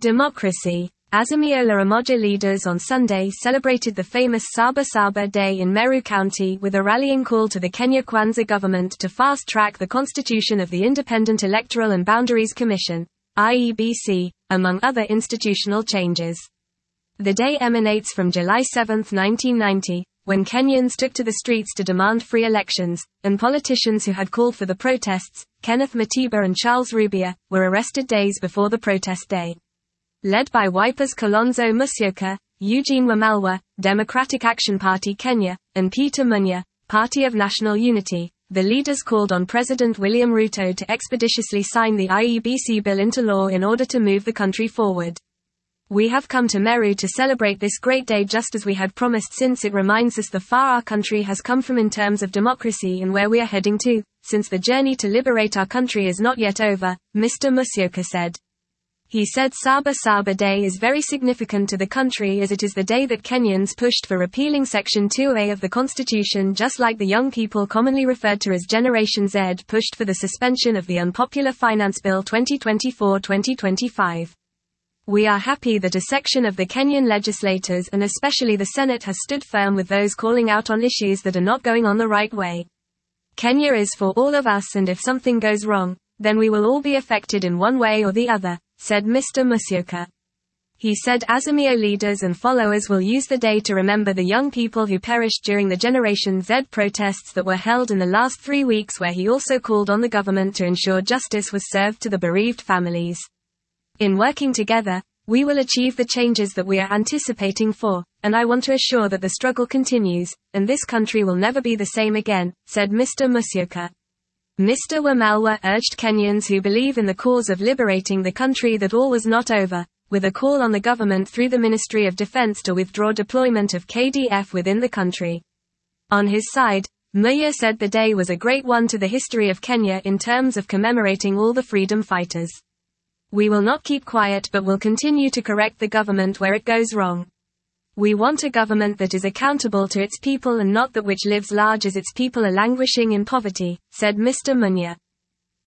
Democracy. Azimio la Umoja leaders on Sunday celebrated the famous Saba Saba Day in Meru County with a rallying call to the Kenya Kwanza government to fast-track the constitution of the Independent Electoral and Boundaries Commission, IEBC, among other institutional changes. The day emanates from July 7, 1990, when Kenyans took to the streets to demand free elections, and politicians who had called for the protests, Kenneth Matiba and Charles Rubia, were arrested days before the protest day. Led by Wiper's Kalonzo Musyoka, Eugene Wamalwa, Democratic Action Party Kenya, and Peter Munya, Party of National Unity, the leaders called on President William Ruto to expeditiously sign the IEBC bill into law in order to move the country forward. We have come to Meru to celebrate this great day just as we had promised, since it reminds us the far our country has come from in terms of democracy and where we are heading to, since the journey to liberate our country is not yet over, Mr. Musyoka said. He said Saba Saba Day is very significant to the country as it is the day that Kenyans pushed for repealing Section 2A of the Constitution, just like the young people commonly referred to as Generation Z pushed for the suspension of the unpopular Finance Bill 2024-2025. We are happy that a section of the Kenyan legislators and especially the Senate has stood firm with those calling out on issues that are not going on the right way. Kenya is for all of us, and if something goes wrong, then we will all be affected in one way or the other, said Mr. Musyoka. He said Azimio leaders and followers will use the day to remember the young people who perished during the Generation Z protests that were held in the last 3 weeks, where he also called on the government to ensure justice was served to the bereaved families. In working together, we will achieve the changes that we are anticipating for, and I want to assure that the struggle continues, and this country will never be the same again, said Mr. Musyoka. Mr. Wamalwa urged Kenyans who believe in the cause of liberating the country that all was not over, with a call on the government through the Ministry of Defense to withdraw deployment of KDF within the country. On his side, Munya said the day was a great one to the history of Kenya in terms of commemorating all the freedom fighters. We will not keep quiet but will continue to correct the government where it goes wrong. We want a government that is accountable to its people and not that which lives large as its people are languishing in poverty, said Mr. Munya.